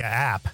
app.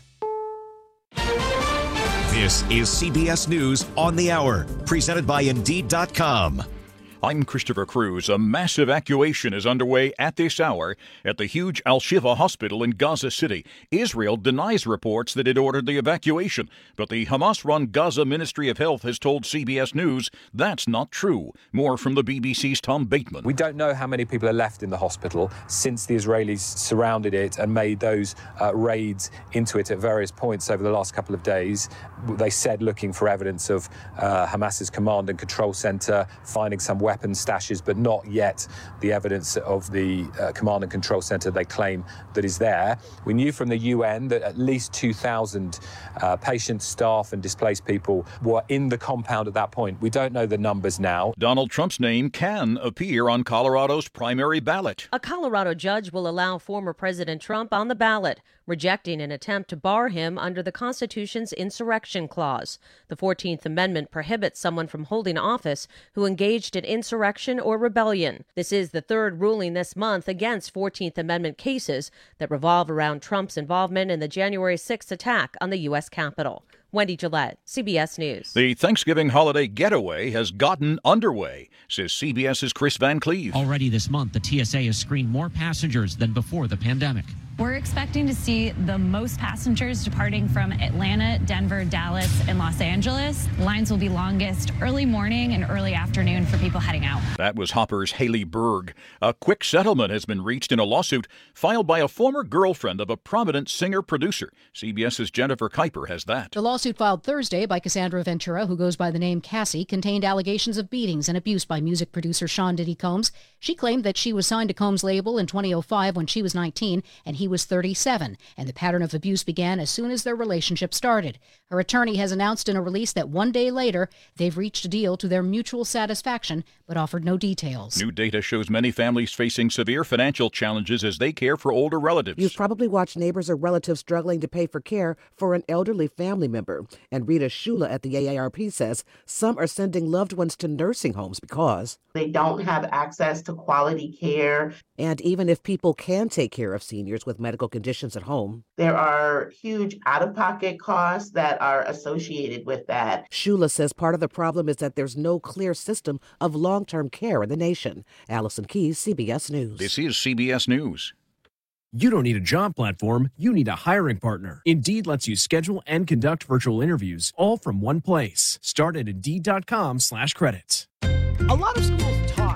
This is CBS News on the Hour, presented by Indeed.com. I'm Christopher Cruz. A mass evacuation is underway at this hour at the huge Al-Shifa hospital in Gaza City. Israel denies reports that it ordered the evacuation, but the Hamas-run Gaza Ministry of Health has told CBS News that's not true. More from the BBC's Tom Bateman. We don't know how many people are left in the hospital since the Israelis surrounded it and made those raids into it at various points over the last couple of days. They said looking for evidence of Hamas's command and control center, finding some weapon stashes, but not yet the evidence of the command and control center they claim that is there. We knew from the UN that at least 2,000 patients, staff and displaced people were in the compound at that point. We don't know the numbers now. Donald Trump's name can appear on Colorado's primary ballot. A Colorado judge will allow former President Trump on the ballot, rejecting an attempt to bar him under the Constitution's insurrection clause. The 14th Amendment prohibits someone from holding office who engaged in insurrection or rebellion. This is the third ruling this month against 14th Amendment cases that revolve around Trump's involvement in the January 6th attack on the U.S. Capitol. Wendy Gillette, CBS News. The Thanksgiving holiday getaway has gotten underway, says CBS's Chris Van Cleve. Already this month, the TSA has screened more passengers than before the pandemic. We're expecting to see the most passengers departing from Atlanta, Denver, Dallas, and Los Angeles. Lines will be longest early morning and early afternoon for people heading out. That was Hopper's Haley Berg. A quick settlement has been reached in a lawsuit filed by a former girlfriend of a prominent singer-producer. CBS's Jennifer Kuiper has that. The lawsuit filed Thursday by Cassandra Ventura, who goes by the name Cassie, contained allegations of beatings and abuse by music producer Sean Diddy Combs. She claimed that she was signed to Combs' label in 2005 when she was 19 and he was 37, and the pattern of abuse began as soon as their relationship started. Her attorney has announced in a release that one day later, they've reached a deal to their mutual satisfaction, but offered no details. New data shows many families facing severe financial challenges as they care for older relatives. You've probably watched neighbors or relatives struggling to pay for care for an elderly family member. And Rita Shula at the AARP says some are sending loved ones to nursing homes because they don't have access to quality care. And even if people can take care of seniors with medical conditions at home, there are huge out-of-pocket costs that are associated with that. Shula says part of the problem is that there's no clear system of long-term care in the nation. Allison Keyes, CBS News. This is CBS News. You don't need a job platform, you need a hiring partner. Indeed lets you schedule and conduct virtual interviews all from one place. Start at Indeed.com/credits. A lot of schools talk.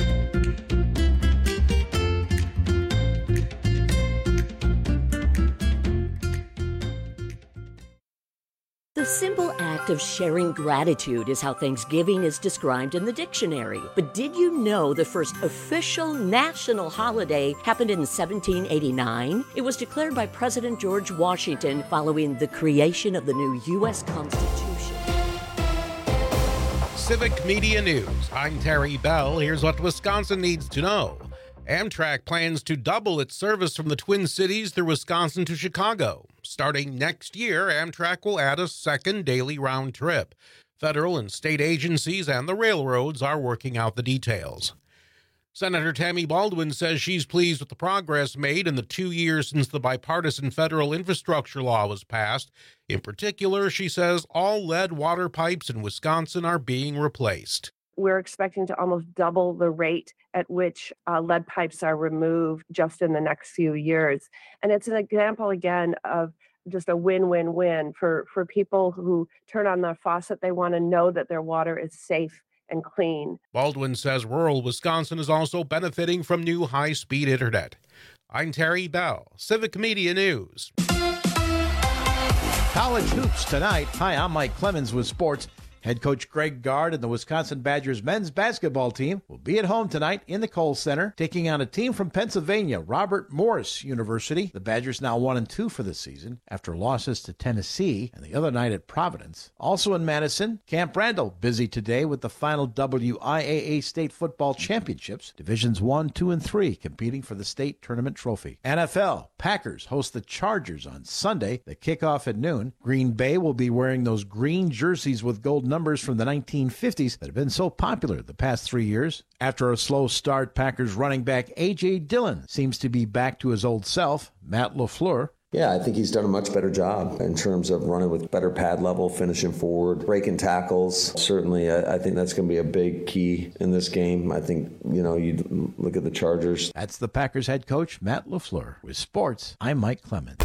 The simple act of sharing gratitude is how Thanksgiving is described in the dictionary. But did you know the first official national holiday happened in 1789? It was declared by President George Washington following the creation of the new U.S. Constitution. Civic Media News. I'm Terry Bell. Here's what Wisconsin needs to know. Amtrak plans to double its service from the Twin Cities through Wisconsin to Chicago. Starting next year, Amtrak will add a second daily round trip. Federal and state agencies and the railroads are working out the details. Senator Tammy Baldwin says she's pleased with the progress made in the 2 years since the bipartisan federal infrastructure law was passed. In particular, she says all lead water pipes in Wisconsin are being replaced. We're expecting to almost double the rate at which lead pipes are removed just in the next few years. And it's an example, again, of just a win-win-win for people who turn on their faucet. They want to know that their water is safe and clean. Baldwin says rural Wisconsin is also benefiting from new high-speed internet. I'm Terry Bell, Civic Media News. College hoops tonight. Hi, I'm Mike Clemens with sports. Head coach Greg Gard and the Wisconsin Badgers men's basketball team will be at home tonight in the Kohl Center, taking on a team from Pennsylvania, Robert Morris University. The Badgers now 1-2 for the season after losses to Tennessee and the other night at Providence. Also in Madison, Camp Randall busy today with the final WIAA State Football Championships. Divisions 1, 2, and 3 competing for the state tournament trophy. NFL, Packers host the Chargers on Sunday. The kickoff at noon. Green Bay will be wearing those green jerseys with gold numbers from the 1950s that have been so popular the past 3 years. After a slow start, Packers running back A.J. Dillon seems to be back to his old self. Matt LaFleur Yeah, I think he's done a much better job in terms of running with better pad level, finishing forward, breaking tackles. Certainly, I think that's going to be a big key in this game. I think, you look at the Chargers. That's the Packers head coach, Matt LaFleur. With sports, I'm Mike Clemens.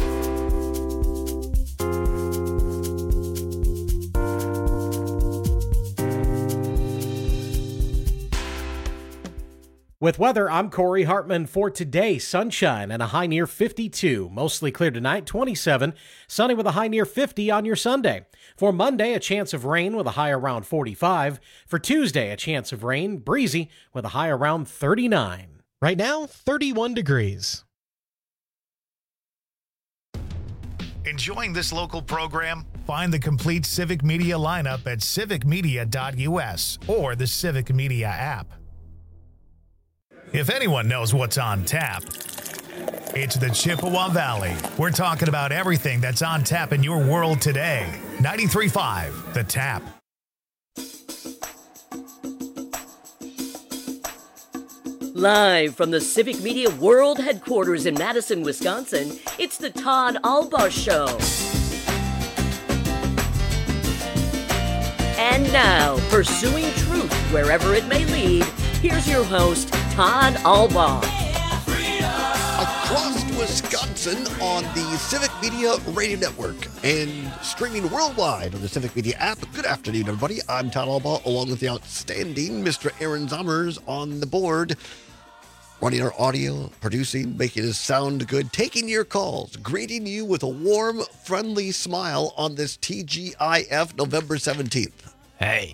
With weather, I'm Corey Hartman. For today, sunshine and a high near 52. Mostly clear tonight, 27. Sunny with a high near 50 on your Sunday. For Monday, a chance of rain with a high around 45. For Tuesday, a chance of rain, breezy with a high around 39. Right now, 31 degrees. Enjoying this local program? Find the complete Civic Media lineup at civicmedia.us or the Civic Media app. If anyone knows what's on tap, it's the Chippewa Valley. We're talking about everything that's on tap in your world today. 93.5 The Tap. Live from the Civic Media World Headquarters in Madison, Wisconsin, it's the Todd Albaugh Show. And now, pursuing truth wherever it may lead, here's your host, Todd Albaugh. Across Wisconsin on the Civic Media Radio Network and streaming worldwide on the Civic Media app. Good afternoon, everybody. I'm Todd Albaugh, along with the outstanding Mr. Aaron Zommers on the board, running our audio, producing, making us sound good, taking your calls, greeting you with a warm, friendly smile on this TGIF November 17th. Hey.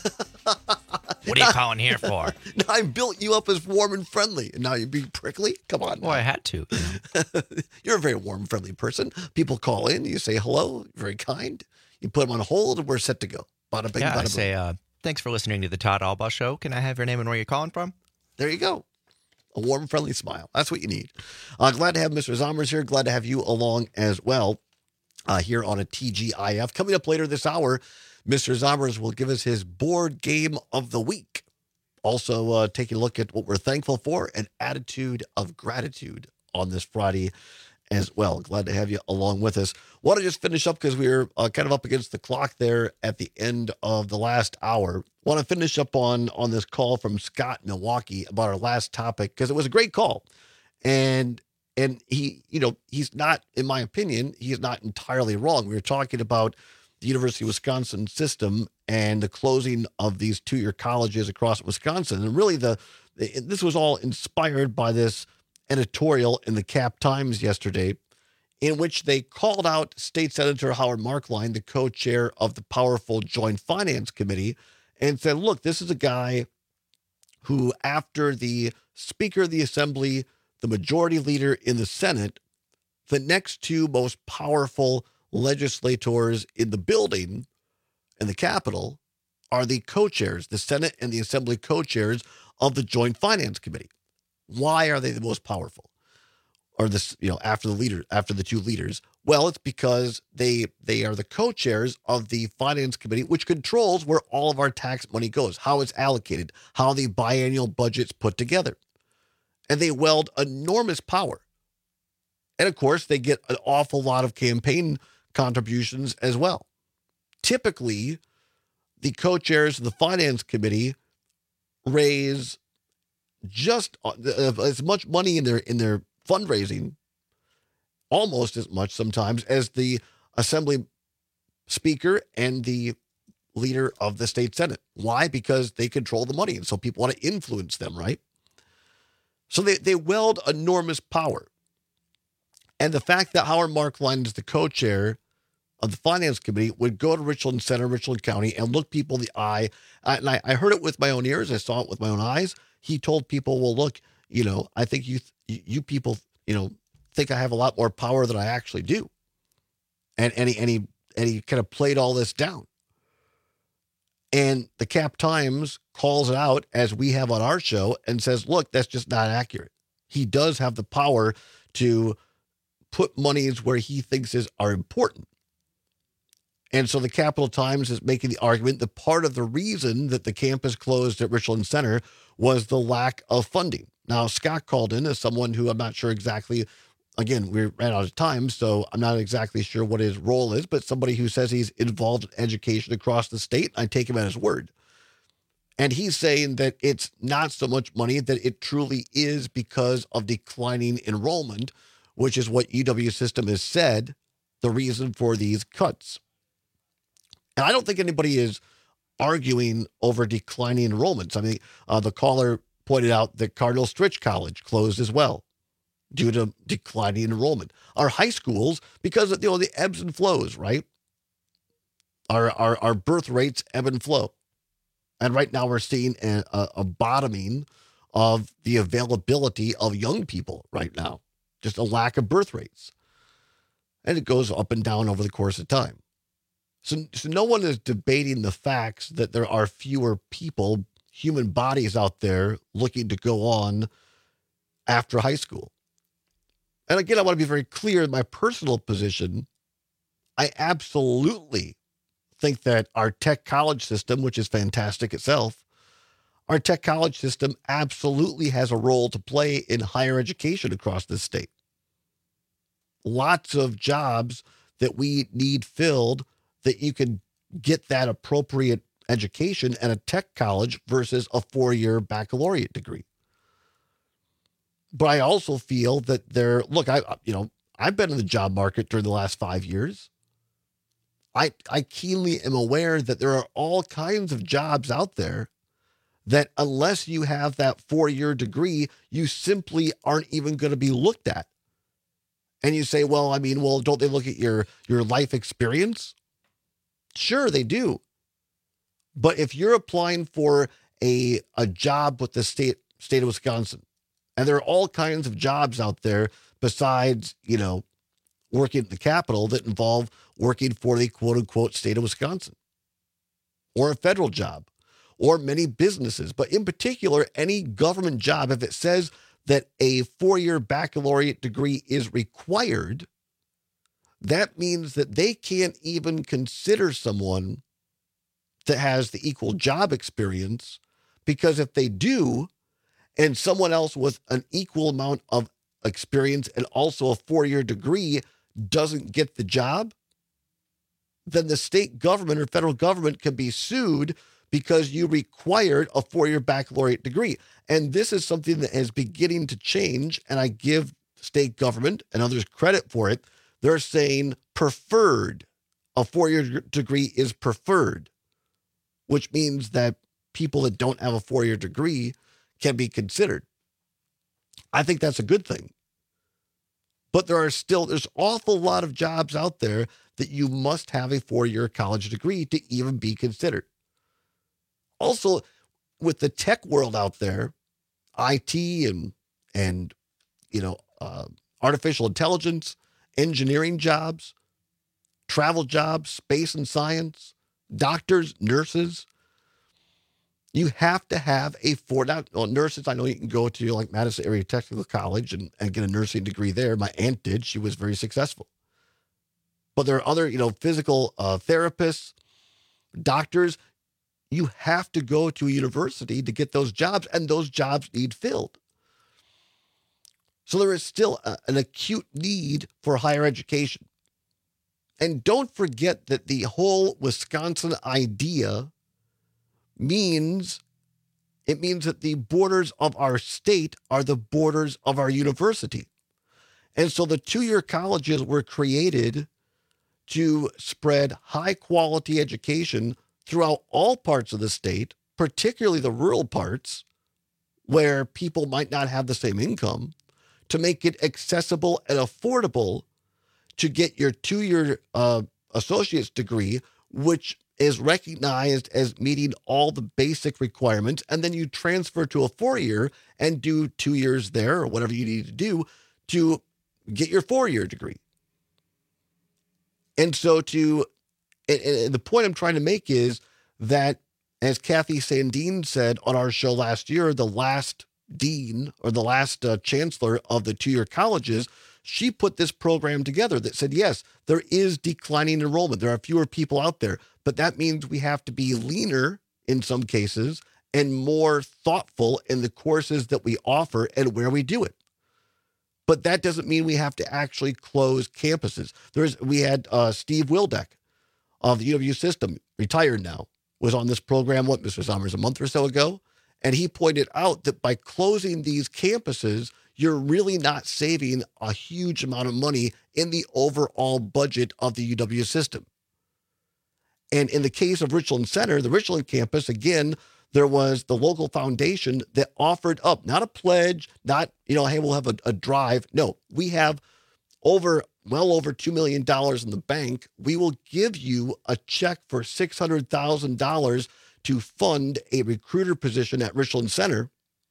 What are you calling here for? I built you up as warm and friendly, and now you're being prickly? Come on. Well, I had to. You're a very warm, friendly person. People call in, you say hello, very kind. You put them on hold, and we're set to go. Bada bing, bada boom. I say, thanks for listening to the Todd Albaugh Show. Can I have your name and where you're calling from? There you go. A warm, friendly smile. That's what you need. Glad to have Mr. Zommers here. Glad to have you along as well here on a TGIF. Coming up later this hour, Mr. Zommers will give us his board game of the week. Also, taking a look at what we're thankful for, an attitude of gratitude on this Friday as well. Glad to have you along with us. Want to just finish up because we were kind of up against the clock there at the end of the last hour. Want to finish up on this call from Scott in Milwaukee about our last topic because it was a great call. And he, he's not, in my opinion, he's not entirely wrong. We were talking about the University of Wisconsin system and the closing of these two-year colleges across Wisconsin. And really this was all inspired by this editorial in the Cap Times yesterday in which they called out State Senator Howard Marklein, the co-chair of the powerful Joint Finance Committee, and said, look, this is a guy who, after the Speaker of the Assembly, the Majority Leader in the Senate, the next two most powerful legislators in the building and the Capitol are the co-chairs, the Senate and the Assembly co-chairs of the Joint Finance Committee. Why are they the most powerful? Or this, after the two leaders? Well, it's because they are the co-chairs of the Finance Committee, which controls where all of our tax money goes, how it's allocated, how the biannual budget's put together. And they wield enormous power. And of course, they get an awful lot of campaign contributions as well. Typically, the co-chairs of the Finance Committee raise just as much money in their fundraising, almost as much sometimes as the Assembly Speaker and the leader of the state Senate. Why? Because they control the money, and so people want to influence them, right? So they wield enormous power. And the fact that Howard Marklein is the co-chair of the Finance Committee would go to Richland Center, Richland County, and look people in the eye. And I heard it with my own ears. I saw it with my own eyes. He told people, well, look, I think you people, think I have a lot more power than I actually do. And he kind of played all this down. And the Cap Times calls it out, as we have on our show, and says, look, that's just not accurate. He does have the power to put monies where he thinks are important. And so the Capital Times is making the argument that part of the reason that the campus closed at Richland Center was the lack of funding. Now, Scott called in as someone who I'm not sure exactly again, we ran out of time, so I'm not exactly sure what his role is, but somebody who says he's involved in education across the state, I take him at his word. And he's saying that it's not so much money, that it truly is because of declining enrollment, which is what UW system has said the reason for these cuts. And I don't think anybody is arguing over declining enrollments. I mean, the caller pointed out that Cardinal Stritch College closed as well due to declining enrollment. Our high schools, because of, the ebbs and flows, right? Our birth rates ebb and flow. And right now we're seeing a bottoming of the availability of young people right now. Just a lack of birth rates. And it goes up and down over the course of time. So no one is debating the facts that there are fewer people, human bodies out there looking to go on after high school. And again, I want to be very clear in my personal position. I absolutely think that our tech college system, which is fantastic itself, our tech college system absolutely has a role to play in higher education across this state. Lots of jobs that we need filled, that you can get that appropriate education at a tech college versus a 4-year baccalaureate degree. But I also feel that I've been in the job market during the last 5 years. I keenly am aware that there are all kinds of jobs out there that unless you have that 4-year degree, you simply aren't even going to be looked at. And you say, well, don't they look at your life experience? Sure, they do. But if you're applying for a job with the state of Wisconsin, and there are all kinds of jobs out there besides, working at the Capitol that involve working for the quote unquote state of Wisconsin, or a federal job, or many businesses, but in particular, any government job, if it says that a 4-year baccalaureate degree is required, that means that they can't even consider someone that has the equal job experience, because if they do, and someone else with an equal amount of experience and also a 4-year degree doesn't get the job, then the state government or federal government can be sued because you required a 4-year baccalaureate degree. And this is something that is beginning to change, and I give state government and others credit for it. They're saying preferred. A 4-year degree is preferred, which means that people that don't have a 4-year degree can be considered. I think that's a good thing. But there's awful lot of jobs out there that you must have a 4-year college degree to even be considered. Also, with the tech world out there, IT and artificial intelligence, engineering jobs, travel jobs, space and science, doctors, nurses, you have to have nurses. I know you can go to like Madison Area Technical College and get a nursing degree there. My aunt did. She was very successful. But there are other, physical therapists, doctors. You have to go to a university to get those jobs, and those jobs need filled. So there is still an acute need for higher education. And don't forget that the whole Wisconsin idea means that the borders of our state are the borders of our university. And so the 2-year colleges were created to spread high quality education throughout all parts of the state, particularly the rural parts where people might not have the same income, to make it accessible and affordable to get your 2-year associate's degree, which is recognized as meeting all the basic requirements. And then you transfer to a 4-year and do 2 years there or whatever you need to do to get your 4-year degree. And so the point I'm trying to make is that, as Kathy Sandine said on our show last year, the last dean or the last chancellor of the 2-year colleges, she put this program together that said, yes, there is declining enrollment. There are fewer people out there, but that means we have to be leaner in some cases and more thoughtful in the courses that we offer and where we do it. But that doesn't mean we have to actually close campuses. We had Steve Wildeck of the UW system, retired now, was on this program, Mr. Somers, a month or so ago. And he pointed out that by closing these campuses, you're really not saving a huge amount of money in the overall budget of the UW system. And in the case of Richland Center, the Richland campus, again, there was the local foundation that offered up, not a pledge, not, hey, we'll have a drive. No, we have well over $2 million in the bank. We will give you a check for $600,000 to fund a recruiter position at Richland Center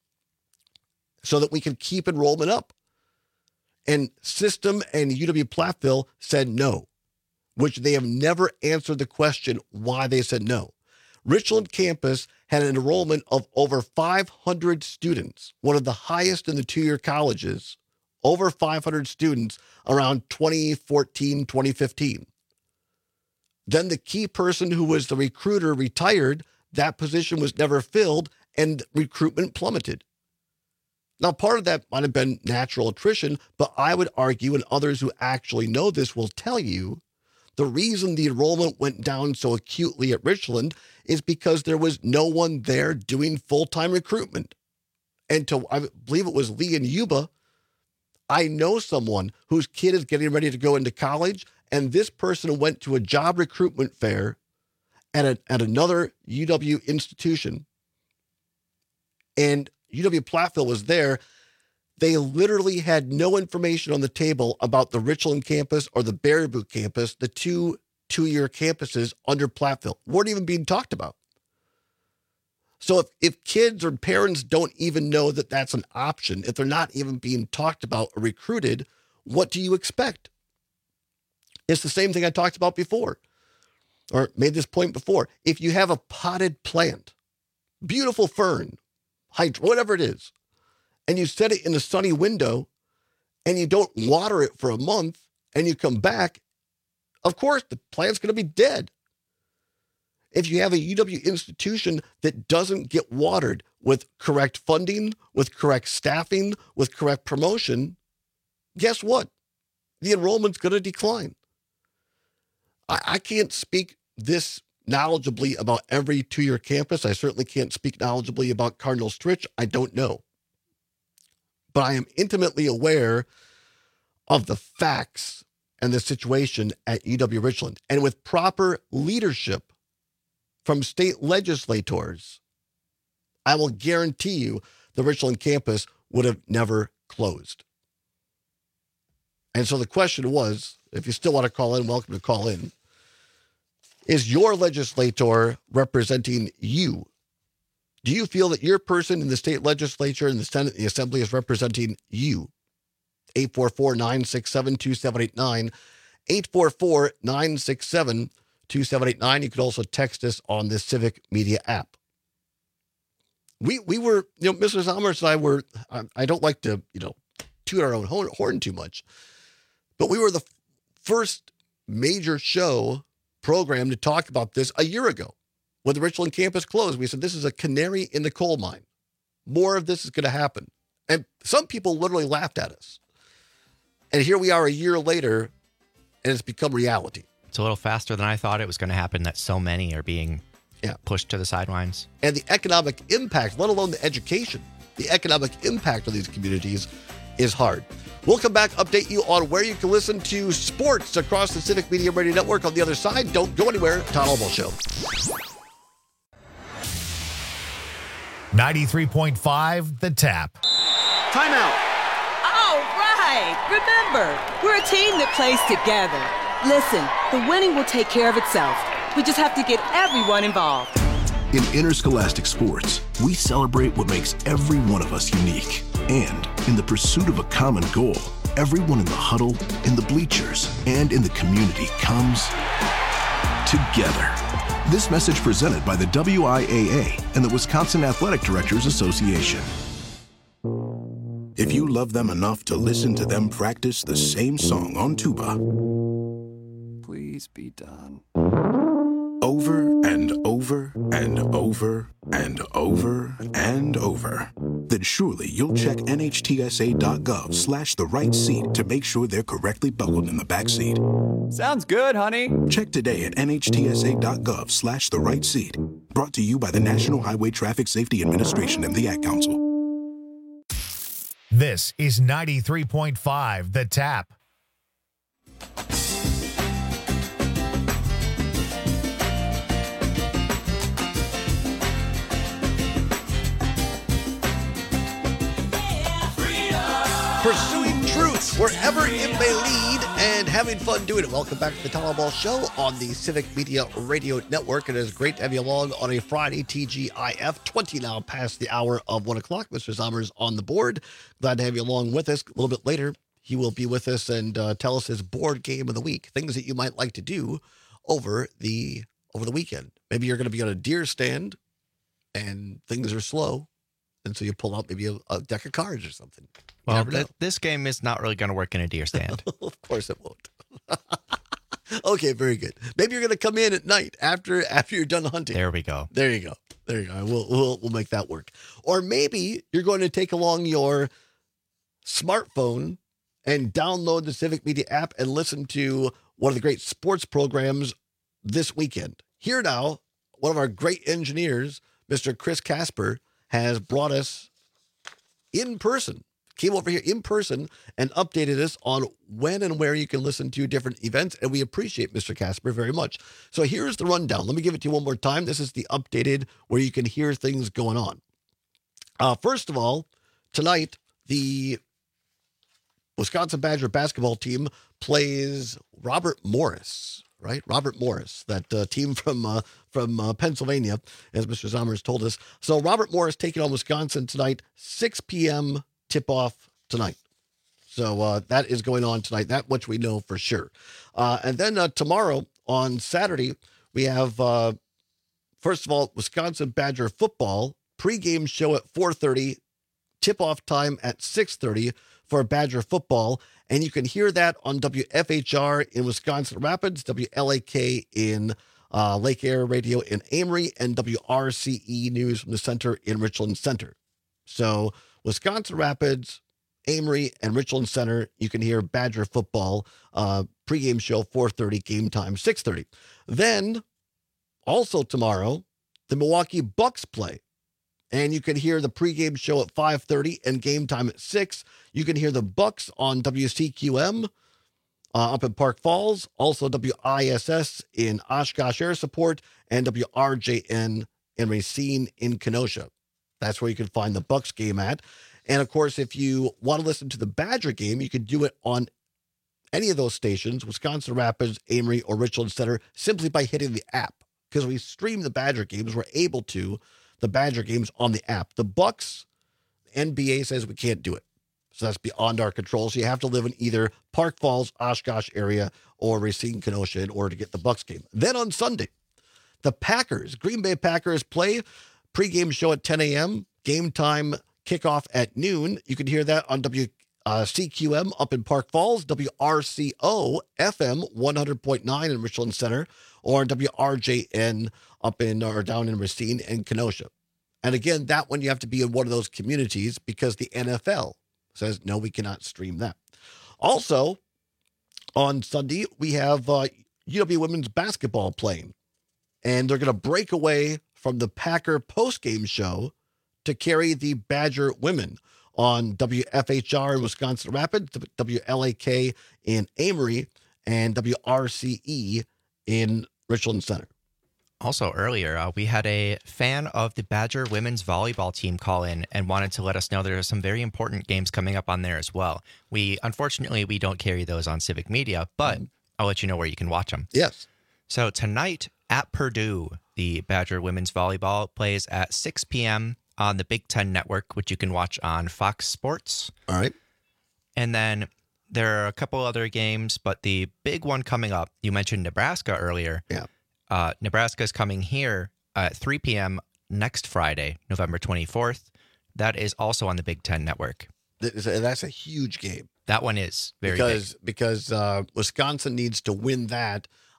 so that we can keep enrollment up. And System and UW-Platteville said no, which they have never answered the question why they said no. Richland campus had an enrollment of over 500 students, one of the highest in the two-year colleges, over 500 students around 2014, 2015. Then the key person who was the recruiter retired. That position was never filled, and recruitment plummeted. Now, part of that might have been natural attrition, but I would argue, and others who actually know this will tell you, the reason the enrollment went down so acutely at Richland is because there was no one there doing full-time recruitment. And I believe it was Lee and Yuba, I know someone whose kid is getting ready to go into college, and this person went to a job recruitment fair at another UW institution, and UW-Platteville was there. They literally had no information on the table about the Richland campus or the Baraboo campus, the two-year campuses under Platteville. Weren't even being talked about. So if kids or parents don't even know that that's an option, if they're not even being talked about or recruited, what do you expect? It's the same thing I talked about before, or made this point before. If you have a potted plant, beautiful fern, whatever it is, and you set it in a sunny window and you don't water it for a month and you come back, of course, the plant's going to be dead. If you have a UW institution that doesn't get watered with correct funding, with correct staffing, with correct promotion, guess what? The enrollment's going to decline. I can't speak this knowledgeably about every two-year campus. I certainly can't speak knowledgeably about Cardinal Stritch. I don't know. But I am intimately aware of the facts and the situation at UW Richland. And with proper leadership from state legislators, I will guarantee you the Richland campus would have never closed. And so the question was, if you still want to call in, welcome to call in. Is your legislator representing you? Do you feel that your person in the state legislature, in the Senate, the Assembly is representing you? 844-967-2789. 844-967-2789. You could also text us on the Civic Media app. We were, Mr. Somers and I were, I don't like to, toot our own horn too much, but we were the first major program to talk about this a year ago. When the Richland campus closed, we said, this is a canary in the coal mine. More of this is going to happen. And some people literally laughed at us. And here we are a year later, and it's become reality. It's a little faster than I thought it was going to happen, that so many are being pushed to the sidelines. And the economic impact, let alone the education, the economic impact of these communities is hard. We'll come back, update you on where you can listen to sports across the Civic Media Radio Network on the other side. Don't go anywhere. Todd Albaugh Show. 93.5 The Tap. Timeout. All right. Remember, we're a team that plays together. Listen, the winning will take care of itself. We just have to get everyone involved. In interscholastic sports, we celebrate what makes every one of us unique. And in the pursuit of a common goal, everyone in the huddle, in the bleachers, and in the community comes together. This message presented by the WIAA and the Wisconsin Athletic Directors Association. If you love them enough to listen to them practice the same song on tuba, please be done. Over and over and over and over and over. then surely you'll check NHTSA.gov/the-right-seat to make sure they're correctly buckled in the back seat. Sounds good, honey. Check today at NHTSA.gov/the-right-seat. Brought to you by the National Highway Traffic Safety Administration and the Ad Council. This is 93.5 The Tap. Pursuing truth wherever it may lead and having fun doing it. Welcome back to the Tyler Ball Show on the Civic Media Radio Network. It is great to have you along on a Friday, TGIF, 20 now past the hour of 1 o'clock. Mr. Zommers on the board. Glad to have you along with us. A little bit later, he will be with us and tell us his board game of the week, things that you might like to do over the weekend. Maybe you're going to be on a deer stand and things are slow. And so you pull out maybe a deck of cards or something. Well, this game is not really going to work in a deer stand. Of course it won't. Okay, very good. Maybe you're going to come in at night after you're done hunting. There we go. There you go. We'll make that work. Or maybe you're going to take along your smartphone and download the Civic Media app and listen to one of the great sports programs this weekend. Here now, one of our great engineers, Mr. Chris Casper, has brought us in person, came over here in person and updated us on when and where you can listen to different events. And we appreciate Mr. Casper very much. So here's the rundown. Let me give it to you one more time. This is the updated where you can hear things going on. First of all, tonight, the Wisconsin Badger basketball team plays Robert Morris. Right? Robert Morris, that team from Pennsylvania, as Mr. Zommers told us. So Robert Morris taking on Wisconsin tonight, 6 p.m. tip-off tonight. So that is going on tonight, that much we know for sure. And then tomorrow on Saturday, we have, first of all, Wisconsin Badger football, pregame show at 4:30, tip-off time at 6:30 for Badger football. And you can hear that on WFHR in Wisconsin Rapids, WLAK in Lake Air Radio in Amory, and WRCE News from the Center in Richland Center. So Wisconsin Rapids, Amory, and Richland Center, you can hear Badger football, pregame show 4:30, game time 6:30. Then, also tomorrow, the Milwaukee Bucks play. And you can hear the pregame show at 5:30 and game time at 6. You can hear the Bucks on WCQM up in Park Falls, also WISS in Oshkosh Air Support, and WRJN in Racine in Kenosha. That's where you can find the Bucks game at. And of course, if you want to listen to the Badger game, you can do it on any of those stations, Wisconsin Rapids, Amory, or Richland Center, simply by hitting the app. Because we stream the Badger games, we're able to the Badger games on the app. The Bucks, NBA says we can't do it. So that's beyond our control. So you have to live in either Park Falls, Oshkosh area, or Racine, Kenosha in order to get the Bucks game. Then on Sunday, the Packers, Green Bay Packers play pregame show at 10 a.m., game time kickoff at noon. You can hear that on CQM up in Park Falls, WRCO FM 100.9 in Richland Center, or WRJN up in or down in Racine and Kenosha. And again, that one you have to be in one of those communities because the NFL says, no, we cannot stream that. Also, on Sunday, we have UW women's basketball playing. And they're going to break away from the Packer postgame show to carry the Badger women on WFHR in Wisconsin Rapids, WLAK in Amory, and WRCE in Richland Center. Also earlier, we had a fan of the Badger women's volleyball team call in and wanted to let us know there are some very important games coming up on there as well. Unfortunately, we don't carry those on Civic Media, but I'll let you know where you can watch them. Yes. So tonight at Purdue, the Badger women's volleyball plays at 6 p.m. on the Big Ten Network, which you can watch on Fox Sports. All right. And then there are a couple other games, but the big one coming up, you mentioned Nebraska earlier. Yeah. Nebraska is coming here at 3 p.m. next Friday, November 24th. That is also on the Big Ten Network. That's a huge game. That one is very big. Because Wisconsin needs to win that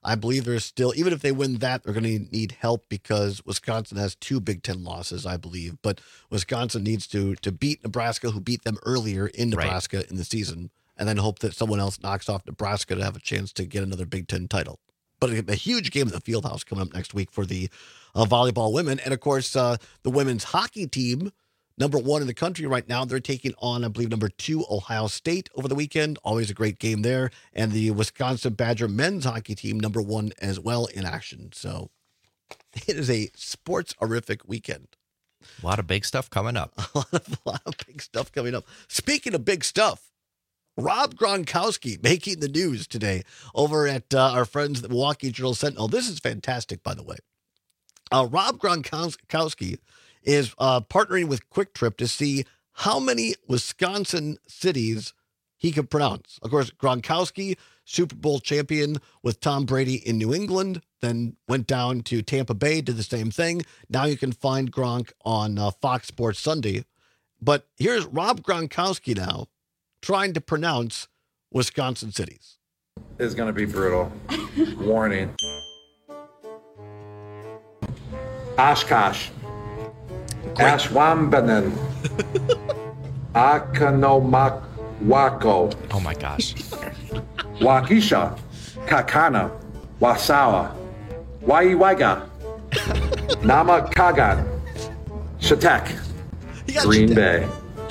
I believe there's still, even if they win that, they're going to need help because Wisconsin has 2 Big Ten losses, I believe. But Wisconsin needs to beat Nebraska, who beat them earlier in Nebraska in the season, and then hope that someone else knocks off Nebraska to have a chance to get another Big Ten title. But a huge game at the Fieldhouse coming up next week for the volleyball women. And, of course, the women's hockey team, number 1 in the country right now, they're taking on, I believe, number 2, Ohio State over the weekend. Always a great game there. And the Wisconsin Badger men's hockey team, number 1 as well, in action. So it is a sports-orific weekend. A lot of big stuff coming up. A lot of big stuff coming up. Speaking of big stuff, Rob Gronkowski making the news today over at our friends at the Milwaukee Journal-Sentinel. This is fantastic, by the way. Rob Gronkowski is partnering with Quick Trip to see how many Wisconsin cities he could pronounce. Of course, Gronkowski, Super Bowl champion with Tom Brady in New England, then went down to Tampa Bay, did the same thing. Now you can find Gronk on Fox Sports Sunday. But here's Rob Gronkowski now trying to pronounce Wisconsin cities. It's going to be brutal. Warning. Oshkosh. Ashwaubenon. Akanomawako. Oh my gosh. Waukesha. Kakana. Wasawa. Waiwaga. Namakagan. Shatek. Green Bay.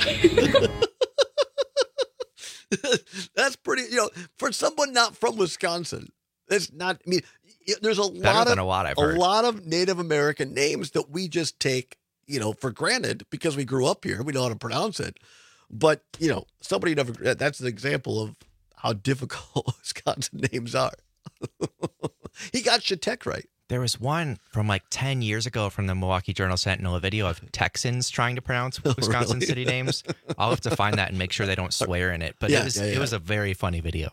That's pretty, for someone not from Wisconsin, it's not, I mean, there's a lot of Native American names that we just take, for granted because we grew up here. We know how to pronounce it. But, somebody never, that's an example of how difficult Wisconsin names are. He got Shatek right. There was one from like 10 years ago from the Milwaukee Journal-Sentinel, a video of Texans trying to pronounce Wisconsin city names. I'll have to find that and make sure they don't swear in it. But it was a very funny video.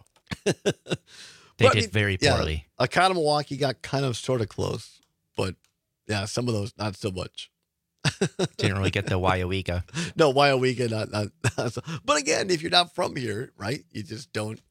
They did very poorly. Milwaukee got kind of sort of close. But, yeah, some of those, not so much. Didn't really get the Waiawega. No, Waiawega, not. But again, if you're not from here, right, you just don't.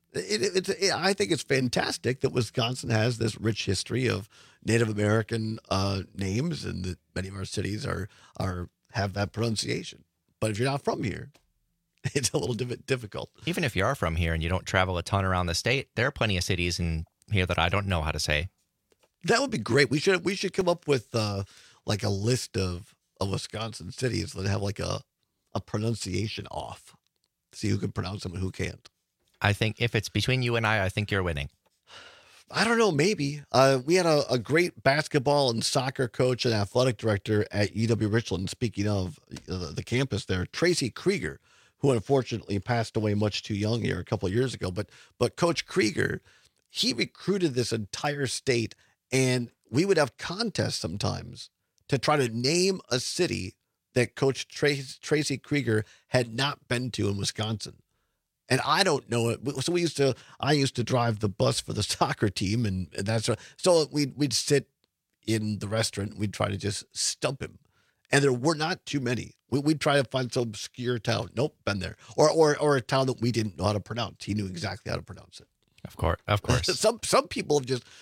I think it's fantastic that Wisconsin has this rich history of Native American names, and that many of our cities have that pronunciation. But if you're not from here, it's a little difficult. Even if you are from here and you don't travel a ton around the state, there are plenty of cities in here that I don't know how to say. That would be great. We should come up with like a list of Wisconsin cities that have like a pronunciation off. See who can pronounce them and who can't. I think if it's between you and I think you're winning. I don't know, maybe. We had a great basketball and soccer coach and athletic director at UW Richland, speaking of the campus there, Tracy Krieger, who unfortunately passed away much too young here a couple of years ago. But Coach Krieger, he recruited this entire state, and we would have contests sometimes to try to name a city that Coach Tracy Krieger had not been to in Wisconsin. And I don't know it. So I used to drive the bus for the soccer team, and that's so we'd sit in the restaurant. We'd try to just stump him, and there were not too many. We'd try to find some obscure town. Nope, been there, or a town that we didn't know how to pronounce. He knew exactly how to pronounce it. Of course. Some people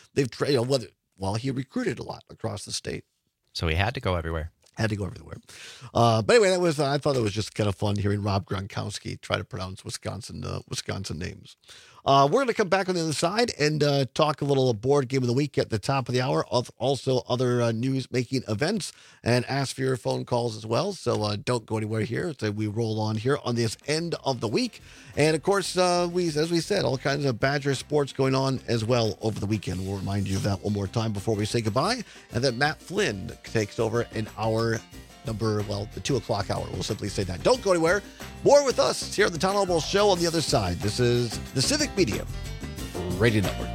he recruited a lot across the state, so he had to go everywhere. But anyway, I thought it was just kind of fun hearing Rob Gronkowski try to pronounce Wisconsin names. We're going to come back on the other side and talk a little board game of the week at the top of the hour. Also, other news-making events, and ask for your phone calls as well. So don't go anywhere here. So we roll on here on this end of the week. And, of course, as we said, all kinds of Badger sports going on as well over the weekend. We'll remind you of that one more time before we say goodbye. And then Matt Flynn takes over in our the 2 o'clock hour. We'll simply say that. Don't go anywhere. More with us here at the Town Hall Bowl Show on the other side. This is the Civic Media Radio Network.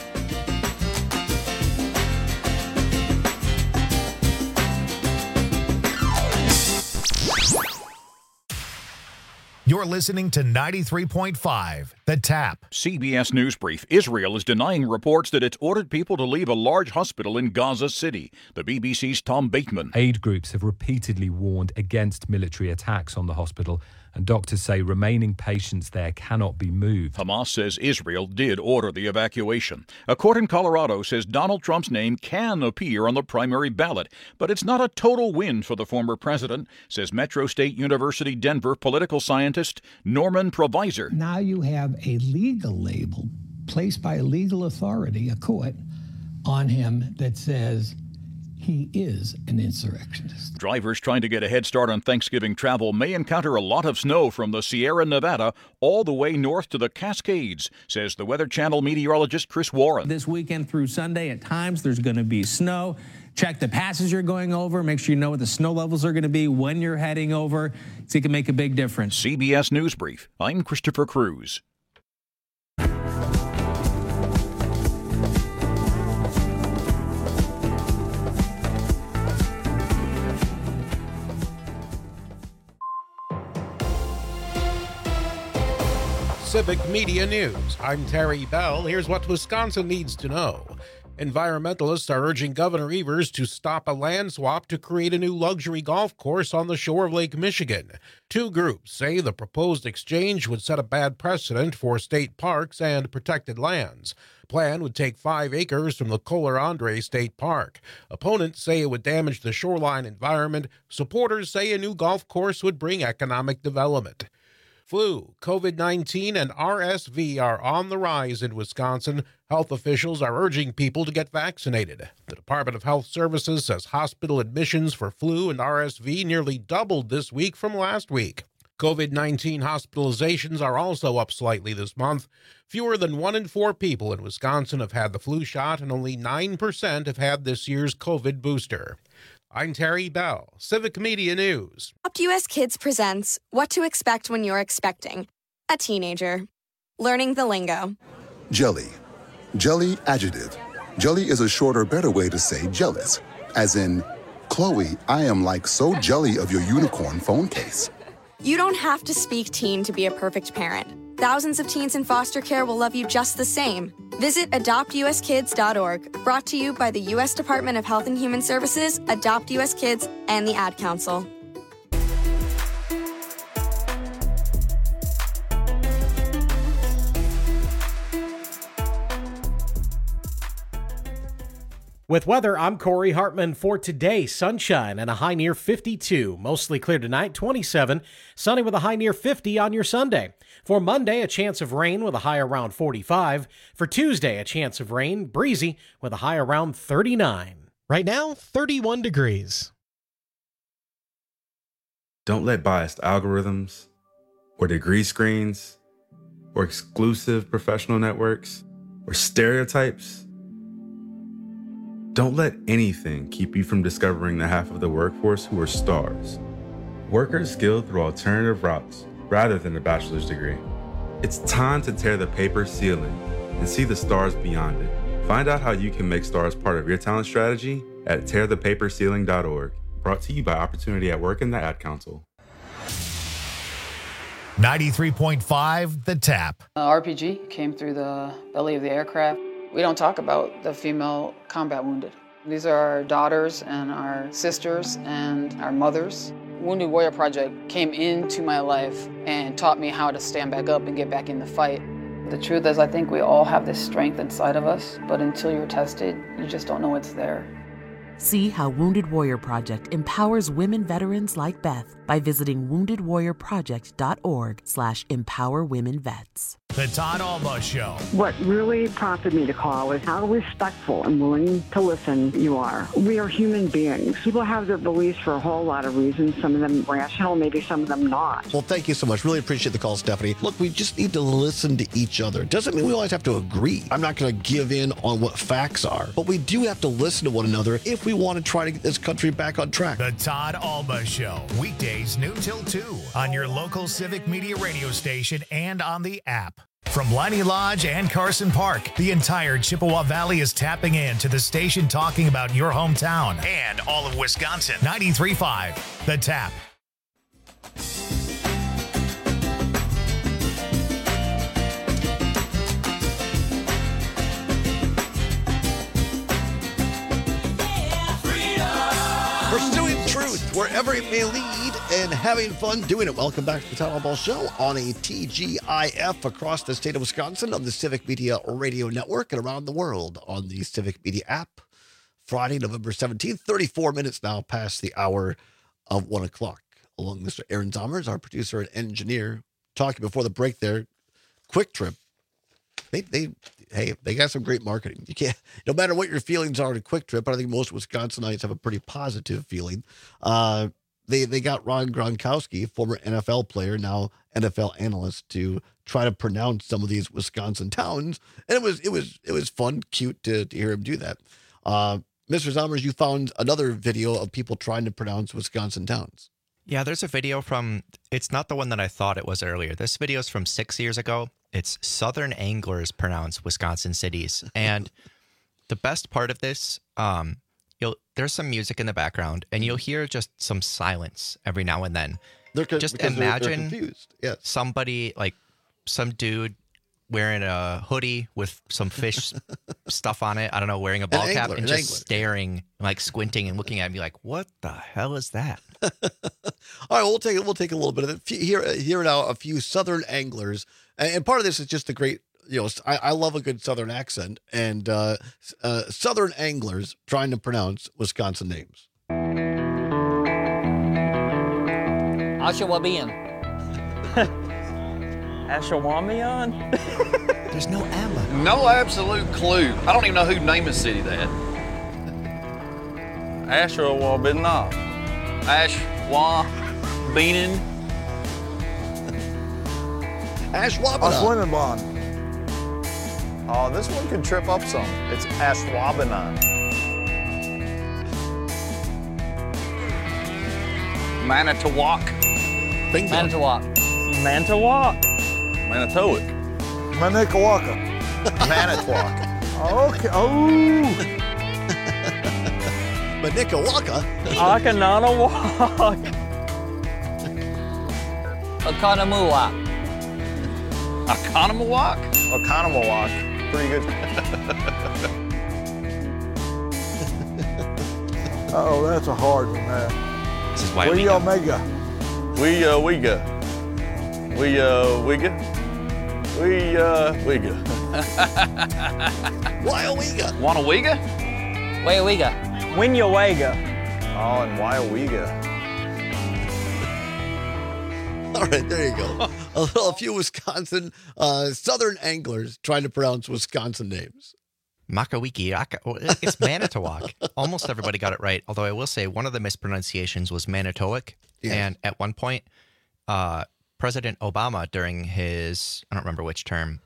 You're listening to 93.5, The Tap. CBS News Brief. Israel is denying reports that it's ordered people to leave a large hospital in Gaza City. The BBC's Tom Bateman. Aid groups have repeatedly warned against military attacks on the hospital and doctors say remaining patients there cannot be moved. Hamas says Israel did order the evacuation. A court in Colorado says Donald Trump's name can appear on the primary ballot, but it's not a total win for the former president, says Metro State University Denver political scientist Norman Provisor. Now you have a legal label placed by a legal authority, a court, on him that says he is an insurrectionist. Drivers trying to get a head start on Thanksgiving travel may encounter a lot of snow from the Sierra Nevada all the way north to the Cascades, says the Weather Channel meteorologist Chris Warren. This weekend through Sunday, at times there's going to be snow. Check the passes you're going over. Make sure you know what the snow levels are going to be when you're heading over, so it can make a big difference. CBS News Brief. I'm Christopher Cruz. Civic Media News. I'm Terry Bell. Here's what Wisconsin needs to know. Environmentalists are urging Governor Evers to stop a land swap to create a new luxury golf course on the shore of Lake Michigan. Two groups say the proposed exchange would set a bad precedent for state parks and protected lands. Plan would take 5 acres from the Kohler Andre State Park. Opponents say it would damage the shoreline environment. Supporters say a new golf course would bring economic development. Flu, COVID-19, and RSV are on the rise in Wisconsin. Health officials are urging people to get vaccinated. The Department of Health Services says hospital admissions for flu and RSV nearly doubled this week from last week. COVID-19 hospitalizations are also up slightly this month. Fewer than 1 in 4 people in Wisconsin have had the flu shot, and only 9% have had this year's COVID booster. I'm Terry Bell, Civic Media News. Adopt US Kids presents What to Expect When You're Expecting a Teenager. Learning the lingo. Jelly. Jelly adjective. Jelly is a shorter, better way to say jealous. As in, Chloe, I am like so jelly of your unicorn phone case. You don't have to speak teen to be a perfect parent. Thousands of teens in foster care will love you just the same. Visit adoptuskids.org, brought to you by the U.S. Department of Health and Human Services, Adopt U.S. Kids, and the Ad Council. With weather, I'm Corey Hartman. For today, sunshine and a high near 52. Mostly clear tonight, 27. Sunny with a high near 50 on your Sunday. For Monday, a chance of rain with a high around 45. For Tuesday, a chance of rain, breezy with a high around 39. Right now, 31 degrees. Don't let biased algorithms or degree screens or exclusive professional networks or stereotypes. Don't let anything keep you from discovering the half of the workforce who are stars. Workers skilled through alternative routes rather than a bachelor's degree. It's time to tear the paper ceiling and see the stars beyond it. Find out how you can make stars part of your talent strategy at tearthepaperceiling.org. Brought to you by Opportunity at Work and the Ad Council. 93.5 The Tap. RPG came through the belly of the aircraft. We don't talk about the female combat wounded. These are our daughters and our sisters and our mothers. Wounded Warrior Project came into my life and taught me how to stand back up and get back in the fight. The truth is, I think we all have this strength inside of us, but until you're tested, you just don't know it's there. See how Wounded Warrior Project empowers women veterans like Beth by visiting woundedwarriorproject.org/empowerwomenvets. The Todd Alba Show. What really prompted me to call is how respectful and willing to listen you are. We are human beings. People have their beliefs for a whole lot of reasons, some of them rational, maybe some of them not. Well, thank you so much. Really appreciate the call, Stephanie. Look, we just need to listen to each other. Doesn't mean we always have to agree. I'm not going to give in on what facts are, but we do have to listen to one another if we want to try to get this country back on track. The Todd Alba Show. Weekdays noon till 2 on your local Civic Media radio station and on the app. From Leinie Lodge and Carson Park, the entire Chippewa Valley is tapping into the station talking about your hometown and all of Wisconsin. 93.5 The Tap. Pursuing truth. wherever it may lead, and having fun doing it. Welcome back to the Town Hall Show on a TGIF across the state of Wisconsin on the Civic Media Radio Network and around the world on the Civic Media app. Friday, November 17th, 34 minutes now past the hour of 1 o'clock. Along Mr. Aaron Zomers, our producer and engineer, talking before the break there. Quick Trip. They got some great marketing. You can't, no matter what your feelings are on a Quick Trip, I think most Wisconsinites have a pretty positive feeling. They got Ron Gronkowski, former NFL player, now NFL analyst, to try to pronounce some of these Wisconsin towns, and it was fun, cute to hear him do that. Mr. Zomers, you found another video of people trying to pronounce Wisconsin towns. Yeah, there's a video from, it's not the one that I thought it was earlier. This video is from 6 years ago. It's Southern Anglers pronounce Wisconsin cities. And the best part of this, there's some music in the background, and you'll hear just some silence every now and then. Just imagine confused. Yes. Somebody, like some dude wearing a hoodie with some fish stuff on it. I don't know, wearing a ball cap and just staring, like squinting and looking at me like, what the hell is that? All right, we'll take a little bit of it. Here now, a few Southern Anglers. And part of this is just the great, I love a good Southern accent, and Southern Anglers trying to pronounce Wisconsin names. Ashawamian. Ashawamian? There's no Emma. No absolute clue. I don't even know who named a city that. Ashawabina. Ashwaubenon. Ashwaubenon. Oh, this one could trip up some. It's Ashwaubenon. Manitowoc. Bingo. Manitowoc. Manitowoc. Manitowoc. Manicawaka. Manitowoc. Okay. Oh. Manicawaka. Akananawak. Oconomowoc. Oconomowoc? Oconomowoc. Pretty good. Oh, that's a hard one, man. This is Wyoming. Omega. Wiga. Wyowega. Wanawega? Wyowega. Winyawega. Oh, and Wyowega. All right, there you go. A few Wisconsin Southern Anglers trying to pronounce Wisconsin names. Makawiki. It's Manitowoc. Almost everybody got it right. Although I will say one of the mispronunciations was Manitowoc. Yes. And at one point, President Obama, during his, I don't remember which term,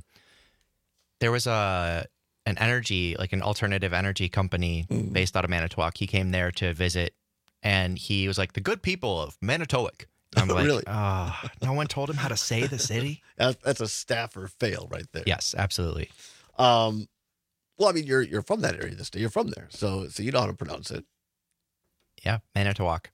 there was an energy, like an alternative energy company based out of Manitowoc. He came there to visit, and he was like, the good people of Manitowoc. I'm like, really? No one told him how to say the city? That's a staffer fail right there. Yes, absolutely. Well, I mean, you're from that area this day. You're from there, so you know how to pronounce it. Yeah, Manitowoc.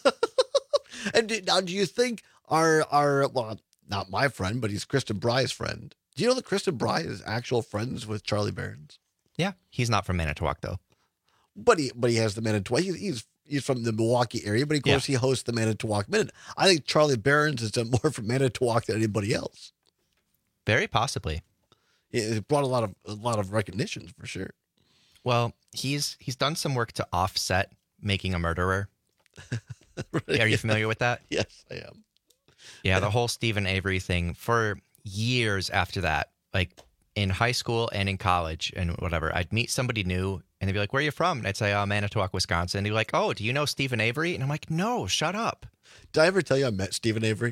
And now, do you think our well, not my friend, but he's Kristen Bry's friend. Do you know that Kristen Bry is actual friends with Charlie Behrens? Yeah, he's not from Manitowoc though. But he has the Manitowoc. He's from the Milwaukee area, but of course he hosts the Manitowoc Minute. I think Charlie Behrens has done more from Manitowoc than anybody else. Very possibly. It brought a lot of recognition for sure. Well, he's done some work to offset Making a Murderer. Right. Are you familiar with that? Yes, I am. Yeah, the whole Stephen Avery thing for years after that, like in high school and in college and whatever, I'd meet somebody new and they'd be like, where are you from? And I'd say, Manitowoc, Wisconsin. And they'd be like, oh, do you know Stephen Avery? And I'm like, no, shut up. Did I ever tell you I met Stephen Avery?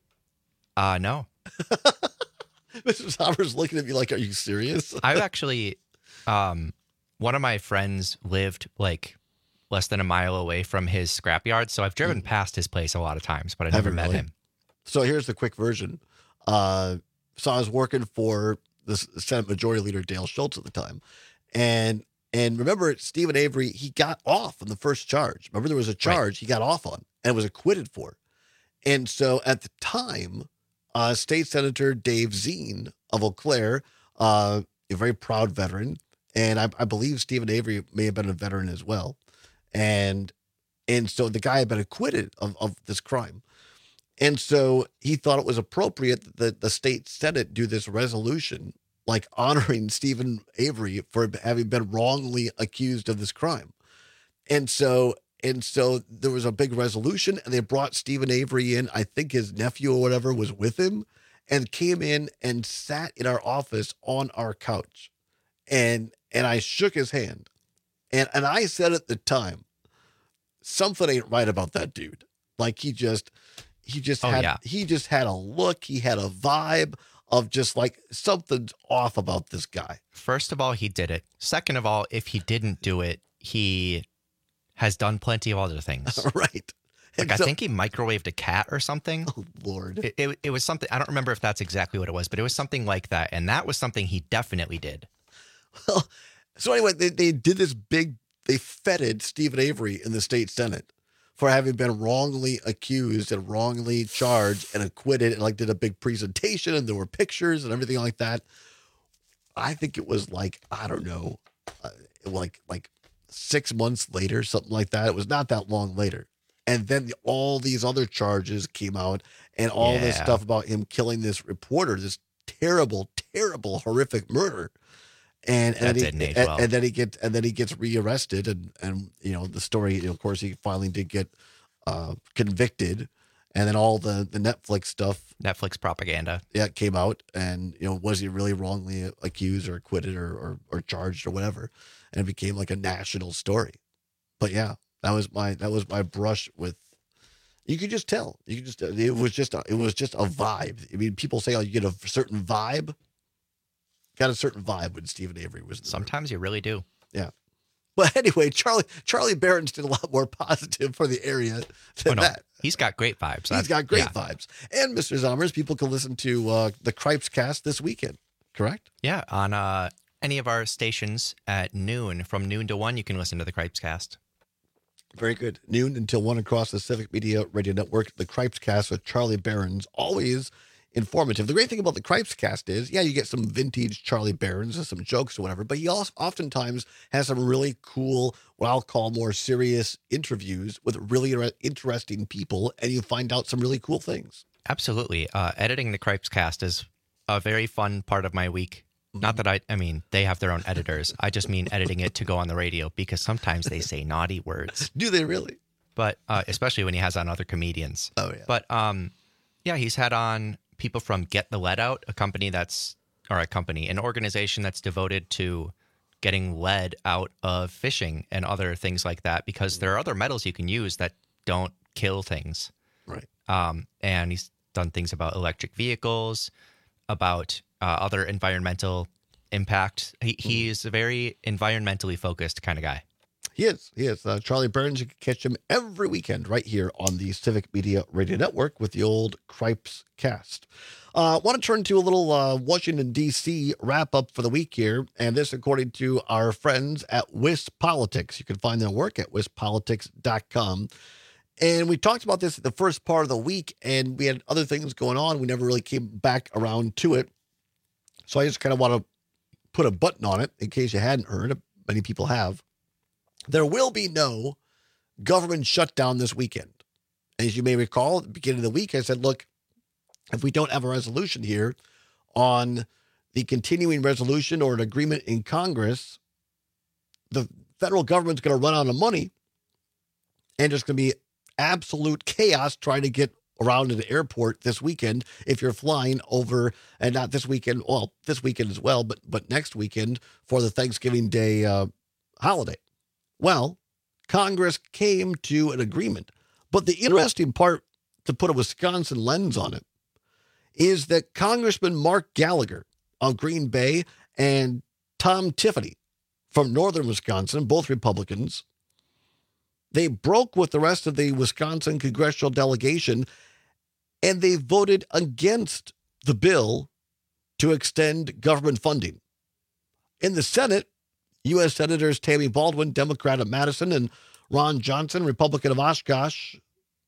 No. Mr. Somers looking at me like, are you serious? I've actually, one of my friends lived like less than a mile away from his scrapyard. So I've driven past his place a lot of times, but I never met him. So here's the quick version. So I was working for the Senate Majority Leader Dale Schultz at the time. And remember, Stephen Avery, he got off on the first charge. Remember, there was a charge he got off on and was acquitted for. And so at the time, State Senator Dave Zine of Eau Claire, a very proud veteran, and I believe Stephen Avery may have been a veteran as well. And And so the guy had been acquitted of this crime. And so he thought it was appropriate that the state Senate do this resolution, like honoring Stephen Avery for having been wrongly accused of this crime. And so there was a big resolution, and they brought Stephen Avery in. I think his nephew or whatever was with him, and came in and sat in our office on our couch. And I shook his hand. And I said at the time, something ain't right about that dude. Like he just had a look, he had a vibe of just like something's off about this guy. First of all, he did it. Second of all, if he didn't do it, he has done plenty of other things. Right. Like I think he microwaved a cat or something. Oh, Lord. It was something, I don't remember if that's exactly what it was, but it was something like that. And that was something he definitely did. Well, so anyway, they did this they feted Stephen Avery in the state Senate for having been wrongly accused and wrongly charged and acquitted, and like did a big presentation, and there were pictures and everything like that. I think it was like, I don't know, like 6 months later, something like that. It was not that long later. And then all these other charges came out, and all this stuff about him killing this reporter, this terrible, terrible, horrific murder. And then he gets rearrested, and you know the story. Of course, he finally did get convicted, and then all the Netflix stuff, Netflix propaganda, came out. And you know, was he really wrongly accused or acquitted or charged or whatever? And it became like a national story. But yeah, that was my brush with. You could just tell. It was just a vibe. I mean, people say, "Oh, you get a certain vibe." Got a certain vibe when Stephen Avery was in the Sometimes room. You really do. Yeah. But anyway, Charlie Barron's did a lot more positive for the area than that. He's got great vibes. He's got great vibes. And Mr. Zommers, people can listen to the Cripes Cast this weekend, correct? Yeah, on any of our stations at noon. From noon to 1, you can listen to the Cripes Cast. Very good. Noon until 1 across the Civic Media Radio Network. The Cripes Cast with Charlie Barron's always informative. The great thing about the Cripes Cast is, you get some vintage Charlie Barron's and some jokes or whatever, but he also oftentimes has some really cool, what I'll call more serious interviews with really interesting people, and you find out some really cool things. Absolutely. Editing the Cripes Cast is a very fun part of my week. Not that I mean, they have their own editors. I just mean editing it to go on the radio, because sometimes they say naughty words. Do they really? But especially when he has on other comedians. Oh, yeah. But he's had on people from Get the Lead Out, an organization that's devoted to getting lead out of fishing and other things like that, because there are other metals you can use that don't kill things. Right. And he's done things about electric vehicles, about other environmental impact. He's a very environmentally focused kind of guy. He is. Charlie Burns, you can catch him every weekend right here on the Civic Media Radio Network with the old Cripes Cast. Want to turn to a little Washington, D.C. wrap-up for the week here, and this according to our friends at Wisp Politics. You can find their work at wisppolitics.com. And we talked about this at the first part of the week, and we had other things going on. We never really came back around to it. So I just kind of want to put a button on it in case you hadn't heard. Many people have. There will be no government shutdown this weekend. As you may recall, at the beginning of the week, I said, look, if we don't have a resolution here on the continuing resolution or an agreement in Congress, the federal government's going to run out of money, and there's going to be absolute chaos trying to get around to the airport this weekend if you're flying over, and not this weekend, well, this weekend as well, but next weekend for the Thanksgiving Day holiday. Well, Congress came to an agreement. But the interesting part, to put a Wisconsin lens on it, is that Congressman Mark Gallagher of Green Bay and Tom Tiffany from northern Wisconsin, both Republicans, they broke with the rest of the Wisconsin congressional delegation, and they voted against the bill to extend government funding. In the Senate, U.S. Senators Tammy Baldwin, Democrat of Madison, and Ron Johnson, Republican of Oshkosh,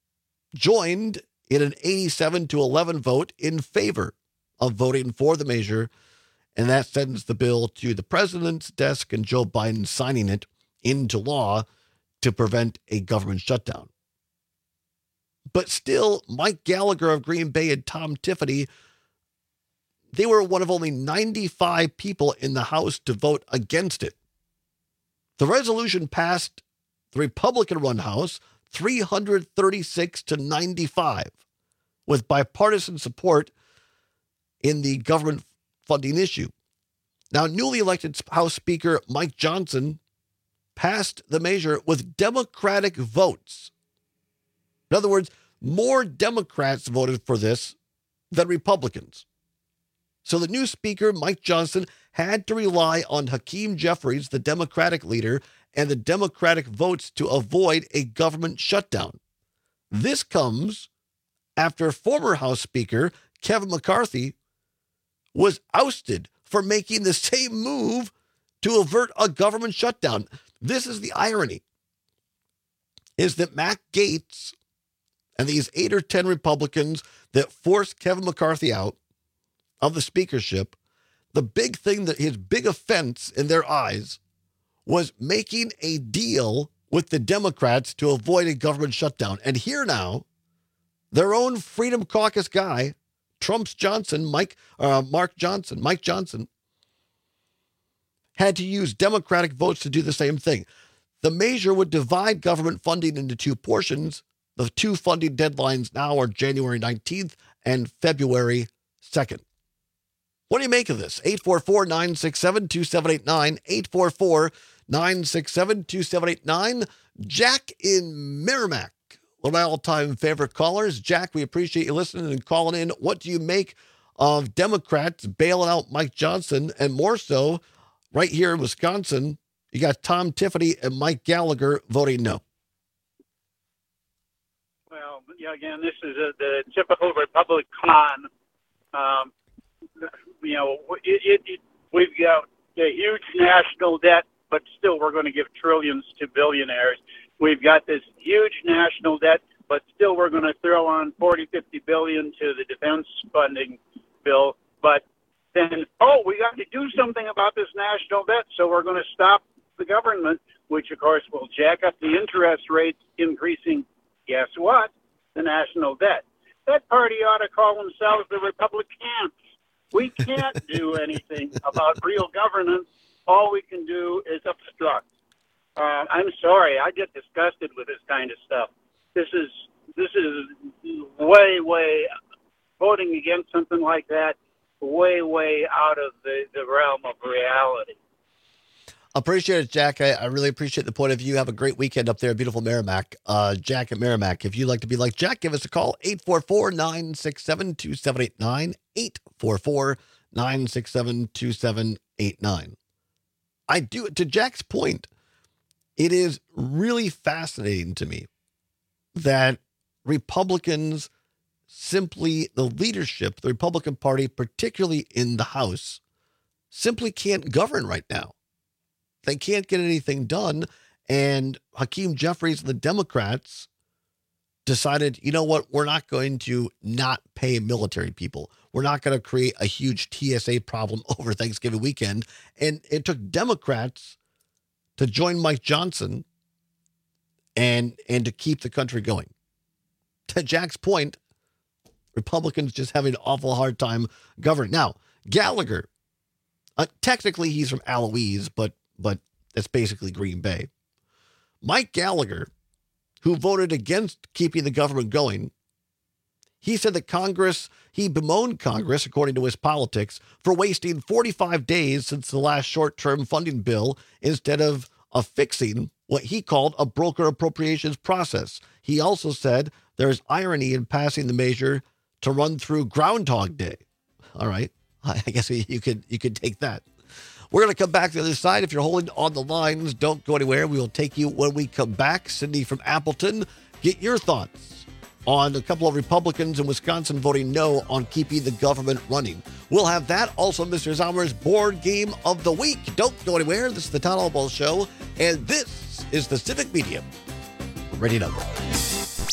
joined in an 87-11 vote in favor of voting for the measure, and that sends the bill to the president's desk and Joe Biden signing it into law to prevent a government shutdown. But still, Mike Gallagher of Green Bay and Tom Tiffany, they were one of only 95 people in the House to vote against it. The resolution passed the Republican-run House 336 to 95, with bipartisan support in the government funding issue. Now, newly elected House Speaker Mike Johnson passed the measure with Democratic votes. In other words, more Democrats voted for this than Republicans. So the new Speaker, Mike Johnson, had to rely on Hakeem Jeffries, the Democratic leader, and the Democratic votes to avoid a government shutdown. This comes after former House Speaker Kevin McCarthy was ousted for making the same move to avert a government shutdown. This is the irony, is that Matt Gaetz and these 8 or 10 Republicans that forced Kevin McCarthy out of the speakership, the big thing, that his big offense in their eyes was making a deal with the Democrats to avoid a government shutdown. And here now, their own Freedom Caucus guy, Trump's Johnson, Mike Johnson, had to use Democratic votes to do the same thing. The measure would divide government funding into 2 portions. The 2 funding deadlines now are January 19th and February 2nd. What do you make of this? 844-967-2789, 844-967-2789. Jack in Merrimack, one of my all-time favorite callers. Jack, we appreciate you listening and calling in. What do you make of Democrats bailing out Mike Johnson, and more so, right here in Wisconsin, you got Tom Tiffany and Mike Gallagher voting no? Well, yeah, again, this is the typical Republican. We've got a huge national debt, but still we're going to give trillions to billionaires. We've got this huge national debt, but still we're going to throw on 40, 50 billion to the defense funding bill. But then, we got to do something about this national debt, so we're going to stop the government, which of course will jack up the interest rates, increasing, guess what, the national debt. That party ought to call themselves the Republicans. We can't do anything about real governance. All we can do is obstruct. I'm sorry, I get disgusted with this kind of stuff. This is way voting against something like that, way out of the realm of reality. Appreciate it, Jack. I really appreciate the point of view. Have a great weekend up there, beautiful Merrimack. Jack at Merrimack. If you'd like to be like Jack, give us a call, 844-967-2789, 844-967-2789. I do, to Jack's point, it is really fascinating to me that Republicans simply, the leadership, the Republican Party, particularly in the House, simply can't govern right now. They can't get anything done. And Hakeem Jeffries and the Democrats decided, you know what, we're not going to not pay military people. We're not going to create a huge TSA problem over Thanksgiving weekend. And it took Democrats to join Mike Johnson and to keep the country going. To Jack's point, Republicans just having an awful hard time governing. Now, Gallagher, technically he's from Eloise, but that's basically Green Bay. Mike Gallagher, who voted against keeping the government going, he said that he bemoaned Congress, according to his politics, for wasting 45 days since the last short-term funding bill instead of fixing what he called a broker appropriations process. He also said there's irony in passing the measure to run through Groundhog Day. All right. I guess you could take that. We're going to come back to the other side. If you're holding on the lines, don't go anywhere. We will take you when we come back. Cindy from Appleton, get your thoughts on a couple of Republicans in Wisconsin voting no on keeping the government running. We'll have that. Also, Mr. Zommer's board game of the week. Don't go anywhere. This is the Town Hall Ball Show, and this is the Civic Media Radio Network.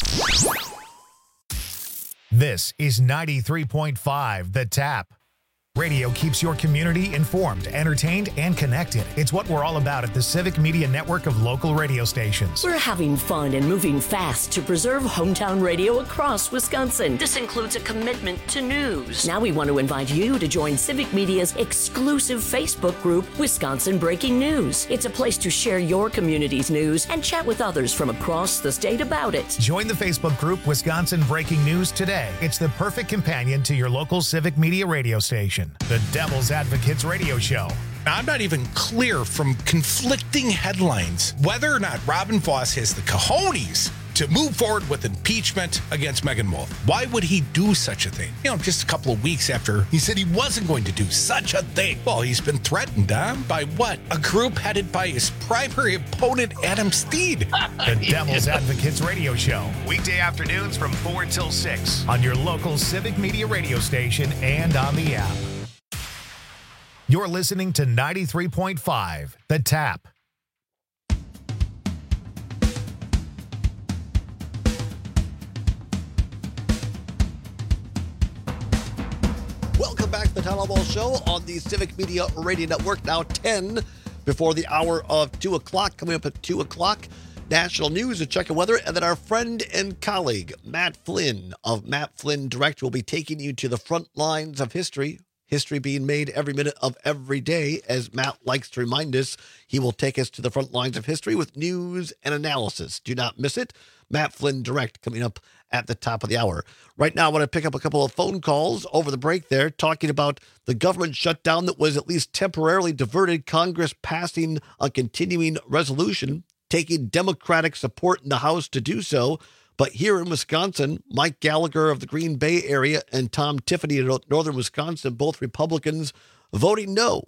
This is 93.5 The Tap. Radio keeps your community informed, entertained, and connected. It's what we're all about at the Civic Media Network of local radio stations. We're having fun and moving fast to preserve hometown radio across Wisconsin. This includes a commitment to news. Now we want to invite you to join Civic Media's exclusive Facebook group, Wisconsin Breaking News. It's a place to share your community's news and chat with others from across the state about it. Join the Facebook group Wisconsin Breaking News today. It's the perfect companion to your local Civic Media radio station. The Devil's Advocates Radio Show. Now, I'm not even clear from conflicting headlines whether or not Robin Voss has the cojones to move forward with impeachment against Megan Wolf. Why would he do such a thing? Just a couple of weeks after he said he wasn't going to do such a thing. Well, he's been threatened, by what? A group headed by his primary opponent, Adam Steed. The Devil's Advocates Radio Show. Weekday afternoons from 4 till 6 on your local Civic Media radio station and on the app. You're listening to 93.5, The Tap. Welcome back to the Tyler Ball Show on the Civic Media Radio Network. Now 10 before the hour of 2 o'clock. Coming up at 2 o'clock, national news, a check of weather, and then our friend and colleague, Matt Flynn of Matt Flynn Direct, will be taking you to the front lines of history. History being made every minute of every day. As Matt likes to remind us, he will take us to the front lines of history with news and analysis. Do not miss it. Matt Flynn Direct coming up at the top of the hour. Right now, I want to pick up a couple of phone calls over the break there, talking about the government shutdown that was at least temporarily diverted, Congress passing a continuing resolution, taking Democratic support in the House to do so. But here in Wisconsin, Mike Gallagher of the Green Bay area and Tom Tiffany of northern Wisconsin, both Republicans, voting no.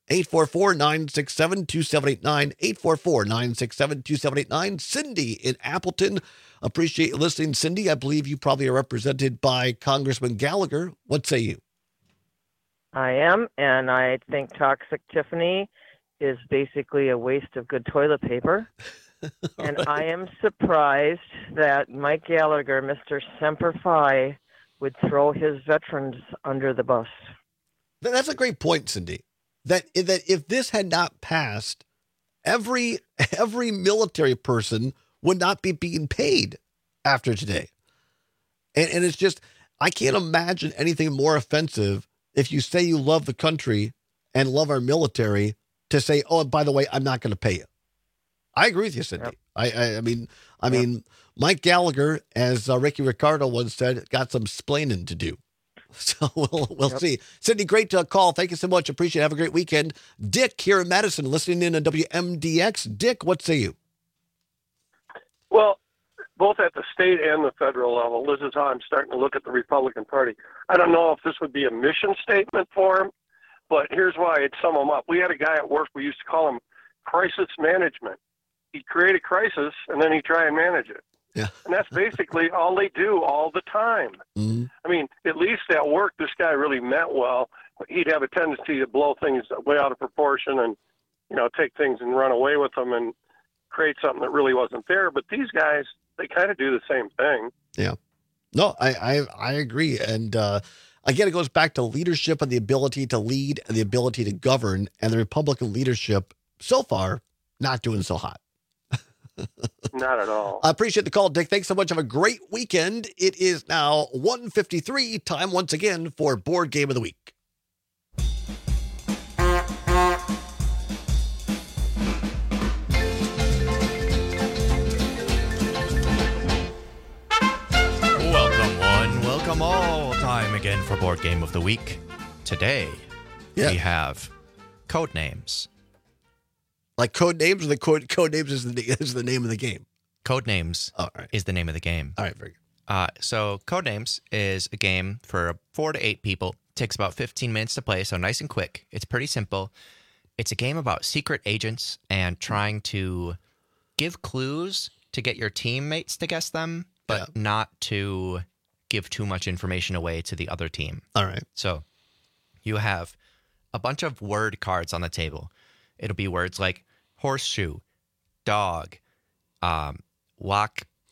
844-967-2789, 844-967-2789. Cindy in Appleton. Appreciate you listening, Cindy. I believe you probably are represented by Congressman Gallagher. What say you? I am, and I think Toxic Tiffany is basically a waste of good toilet paper. And right. I am surprised that Mike Gallagher, Mr. Semper Fi, would throw his veterans under the bus. That's a great point, Cindy. That if this had not passed, every military person would not be being paid after today. And it's just, I can't imagine anything more offensive if you say you love the country and love our military to say, oh, by the way, I'm not going to pay you. I agree with you, Cindy. Yep. I mean, Mike Gallagher, as Ricky Ricardo once said, got some splaining to do. So we'll see. Cindy, great call. Thank you so much. Appreciate it. Have a great weekend. Dick here in Madison, listening in on WMDX. Dick, what say you? Well, both at the state and the federal level, this is how I'm starting to look at the Republican Party. I don't know if this would be a mission statement for him, but here's why I'd sum them up. We had a guy at work, we used to call him crisis management. He'd create a crisis, and then he'd try and manage it. Yeah. And that's basically all they do all the time. Mm-hmm. I mean, at least at work, this guy really meant well. He'd have a tendency to blow things way out of proportion and, take things and run away with them and create something that really wasn't there. But these guys, they kind of do the same thing. Yeah. No, I agree. And again, it goes back to leadership and the ability to lead and the ability to govern. And the Republican leadership, so far, not doing so hot. Not at all. I appreciate the call, Dick. Thanks so much. Have a great weekend. It is now 1:53. Time once again for Board Game of the Week. Welcome one, welcome all. Time again for Board Game of the Week. Today, we have Codenames. Like Codenames, or the Codenames is the name of the game? Codenames is the name of the game. All right, very good. So Codenames is a game for 4 to 8 people. It takes about 15 minutes to play, so nice and quick. It's pretty simple. It's a game about secret agents and trying to give clues to get your teammates to guess them, but not to give too much information away to the other team. All right. So you have a bunch of word cards on the table. It'll be words like horseshoe, dog,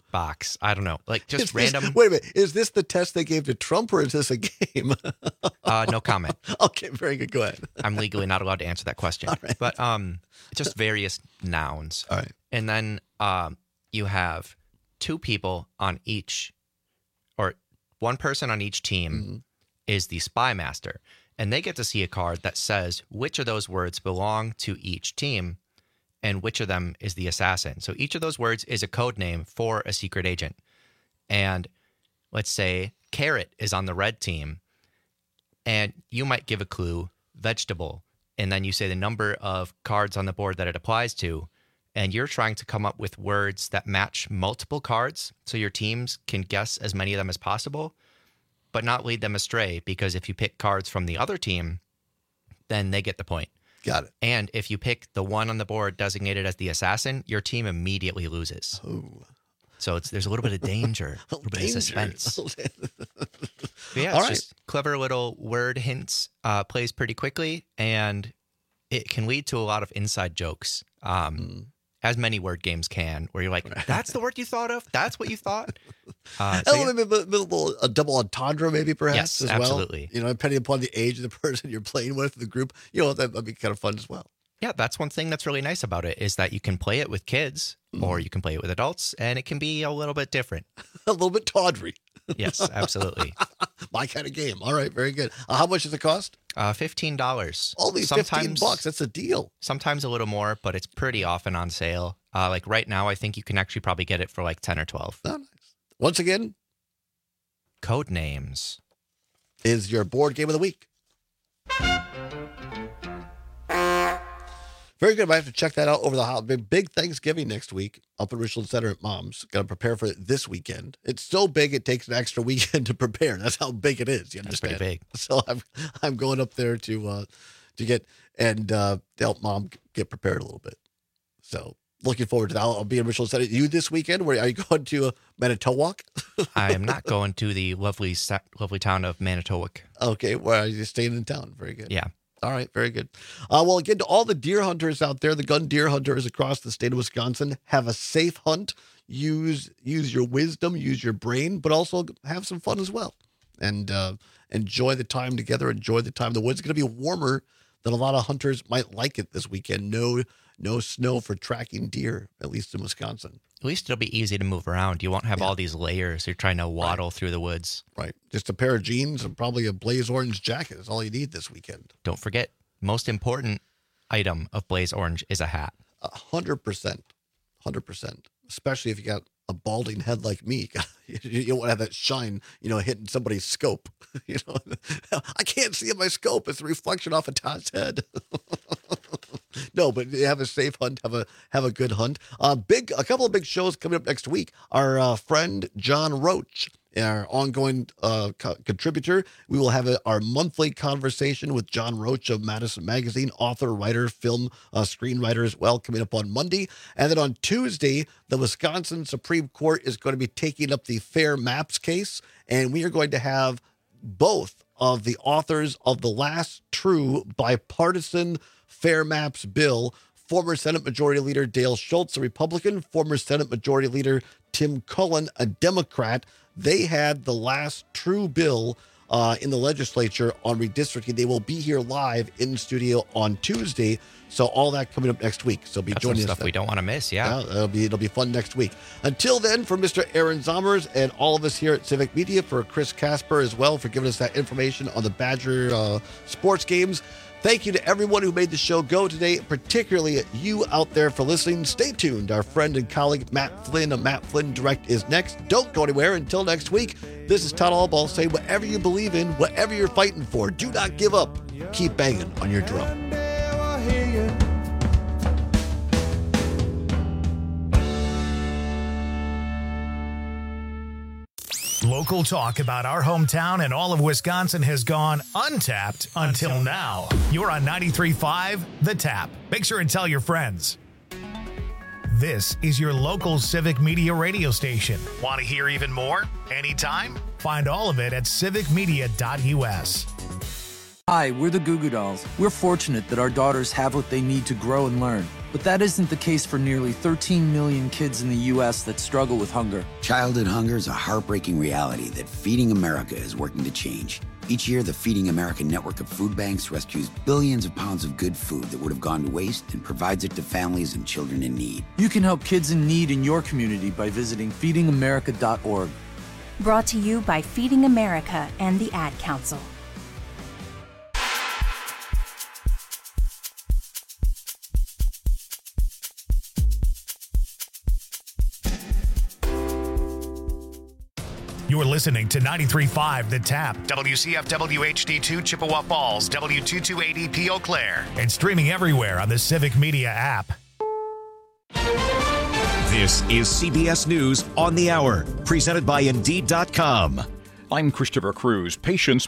box. I don't know. Like just random. Wait a minute. Is this the test they gave to Trump or is this a game? No comment. Okay, very good. Go ahead. I'm legally not allowed to answer that question. Right. But just various nouns. All right. And then you have two people on each, or one person on each team is the spy master. And they get to see a card that says which of those words belong to each team and which of them is the assassin. So each of those words is a code name for a secret agent. And let's say carrot is on the red team, and you might give a clue, vegetable, and then you say the number of cards on the board that it applies to, and you're trying to come up with words that match multiple cards so your teams can guess as many of them as possible, but not lead them astray, because if you pick cards from the other team, then they get the point. Got it. And if you pick the one on the board designated as the assassin, your team immediately loses. Oh. So there's a little bit of danger, a little bit of suspense. But yeah, All it's right. just clever little word hints, plays pretty quickly, and it can lead to a lot of inside jokes, as many word games can, where you're like, that's the word you thought of? That's what you thought? A double entendre, maybe, perhaps, Yes, as absolutely. well. Depending upon the age of the person you're playing with, the group, that would be kind of fun as well. Yeah, that's one thing that's really nice about it, is that you can play it with kids or you can play it with adults, and it can be a little bit different. A little bit tawdry. Yes, absolutely. My kind of game. All right, very good. How much does it cost? $15. Only $15. That's a deal. Sometimes a little more, but it's pretty often on sale. Like right now, I think you can actually probably get it for like 10 or 12. Oh, nice. Once again, Code Names is your board game of the week. Very good. I have to check that out over the holiday. Big Thanksgiving next week up at Richland Center at Mom's. Got to prepare for it this weekend. It's so big it takes an extra weekend to prepare. That's how big it is. You understand? That's pretty big. So I'm going up there to get and help Mom get prepared a little bit. So looking forward to that. I'll be in Richland Center. You this weekend? Where are you going to Manitowoc? I am not going to the lovely town of Manitowoc. Okay, where are you staying in town? Very good. Yeah. All right, very good. Well, again, to all the deer hunters out there, the gun deer hunters across the state of Wisconsin, have a safe hunt. Use your wisdom, use your brain, but also have some fun as well. And enjoy the time together, enjoy the time in the woods. It's going to be warmer than a lot of hunters might like it this weekend. No snow for tracking deer, at least in Wisconsin. At least it'll be easy to move around. You won't have all these layers. You're trying to waddle through the woods. Right. Just a pair of jeans and probably a Blaze Orange jacket is all you need this weekend. Don't forget, most important item of Blaze Orange is a hat. 100%. 100%. Especially if you got a balding head like me. You don't want to have that shine, hitting somebody's scope. I can't see in my scope. It's a reflection off of Todd's head. No, but have a safe hunt. Have a good hunt. A couple of big shows coming up next week. Our friend John Roach, our ongoing contributor, we will have our monthly conversation with John Roach of Madison Magazine, author, writer, film screenwriter as well, coming up on Monday. And then on Tuesday, the Wisconsin Supreme Court is going to be taking up the Fair Maps case, and we are going to have both of the authors of the last true bipartisan Fair Maps bill, former Senate Majority Leader Dale Schultz, a Republican, former Senate Majority Leader Tim Cullen, a Democrat. They had the last true bill in the legislature on redistricting. They will be here live in studio on Tuesday. So all that coming up next week. So be That's joining some us. stuff we don't want to miss. Yeah. It'll be fun next week. Until then, for Mr. Aaron Zommers and all of us here at Civic Media, for Chris Casper as well, for giving us that information on the Badger sports games. Thank you to everyone who made the show go today, particularly you out there for listening. Stay tuned. Our friend and colleague Matt Flynn of Matt Flynn Direct is next. Don't go anywhere. Until next week, this is Todd Allball saying whatever you believe in, whatever you're fighting for, do not give up. Keep banging on your drum. Local talk about our hometown and all of Wisconsin has gone untapped until now. You're on 93.5 The Tap. Make sure and tell your friends. This is your local Civic Media radio station. Want to hear even more? Anytime? Find all of it at civicmedia.us. Hi, we're the Goo Goo Dolls. We're fortunate that our daughters have what they need to grow and learn. But that isn't the case for nearly 13 million kids in the U.S. that struggle with hunger. Childhood hunger is a heartbreaking reality that Feeding America is working to change. Each year, the Feeding America network of food banks rescues billions of pounds of good food that would have gone to waste and provides it to families and children in need. You can help kids in need in your community by visiting feedingamerica.org. Brought to you by Feeding America and the Ad Council. You're listening to 93.5 The Tap, WCFW HD2 Chippewa Falls, W228EP Eau Claire, and streaming everywhere on the Civic Media app. This is CBS News on the Hour, presented by Indeed.com. I'm Christopher Cruz. Patients